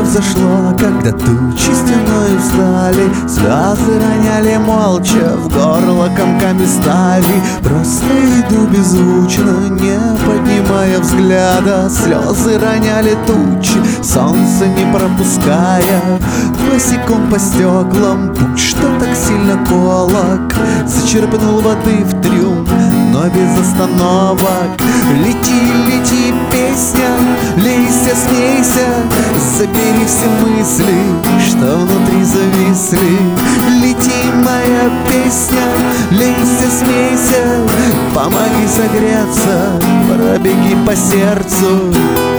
взошло, когда тучи стеною встали, слезы роняли молча, в горло комками стали. Просто иду беззвучно, не поднимая взгляда, слезы роняли тучи, солнце не пропуская. Босиком по стеклам путь, что так сильно колок, зачерпнул воды в трюм, но без остановок. Лети, лети, песня, лейся, смейся, забери все мысли, что внутри зависли. Лети, моя песня, лейся, смейся, помоги согреться, пробеги по сердцу.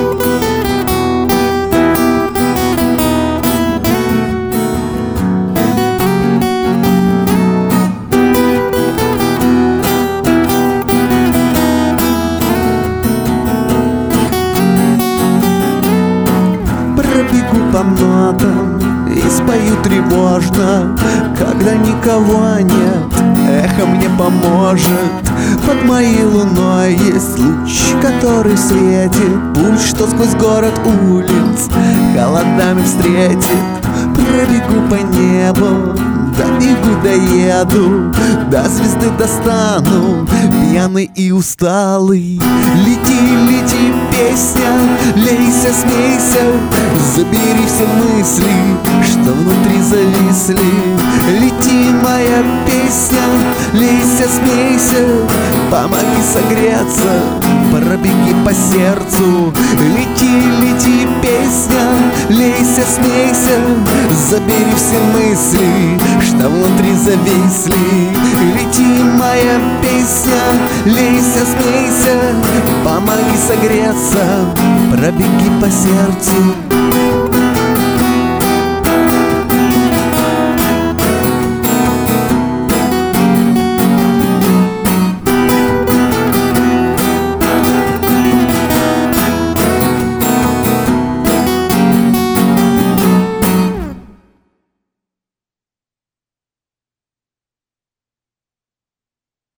Пробегу по нотам и спою тревожно, когда никого нет, эхо мне поможет. Под моей луной есть луч, который светит путь, что сквозь город улиц холодами встретит. Пробегу по небу, добегу, доеду, до звезды достану, пьяный и усталый. Лети, лети, песня, лейся, смейся, забери все мысли, что внутри зависли. Лети, моя песня, лейся, смейся, помоги согреться, пробеги по сердцу. Лети, лети, песня, лейся, смейся, забери все мысли, что внутри зависли. Лети, моя песня, лейся, смейся, помоги согреться, пробеги по сердцу.